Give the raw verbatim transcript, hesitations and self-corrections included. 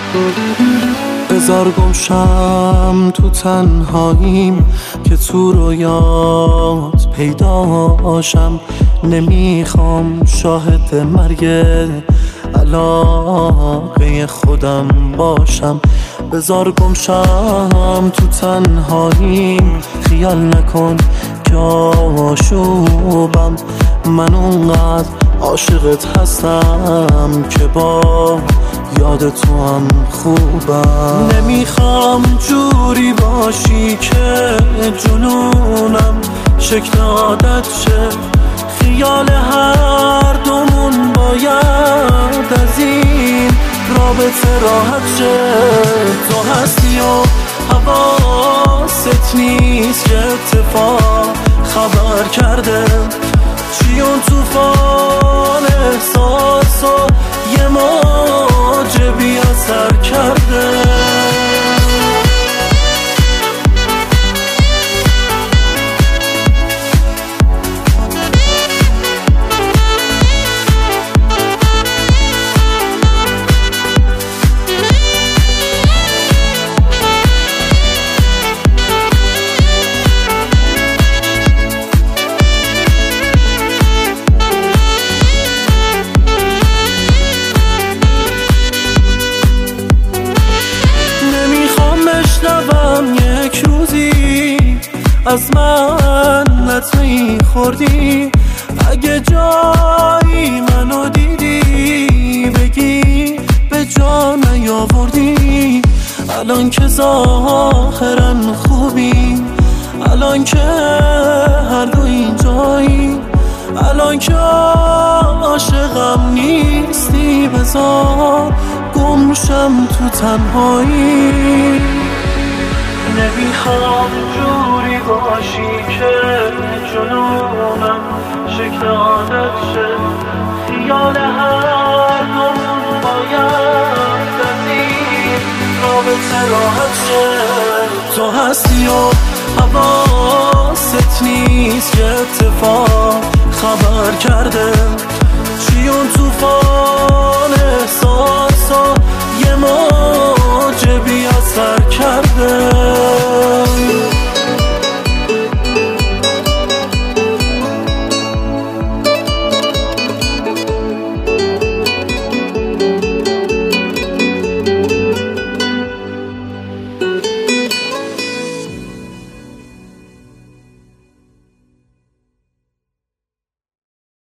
بذار گمشم تو تنهاییم که تو رویات پیداشم. نمیخوام شاهد مرگ علاقه خودم باشم. بذار گمشم تو تنهاییم، خیال نکن که آشوبم. من اونقدر عاشقت هستم که با یاد تو هم خوبم. نمیخوام جوری باشی که جنونم شکل عادت شه. خیال هر دومون باید از این رابطه راحت شه. تو هستی و حواست نیست که اتفاق خبر کرده چی اون توفان احساس و یه موج بی اثر کرده. یک روزی از من لطمه‌ای خوردی، اگه جایی منو دیدی بگی به جا نیاوردی. الان که ظاهرا خوبی، الان که هر دو اینجایی، الان که عاشقم نیستی، بذار گمشم تو تنهایی. نمیخوام جوری باشی که جنونم شکل عادت شه. خیال هر دومون باید از این رابطه راحت شه. تو هستی و حواست نیست که اتفاق خبر کرده چی اون توفان احساس و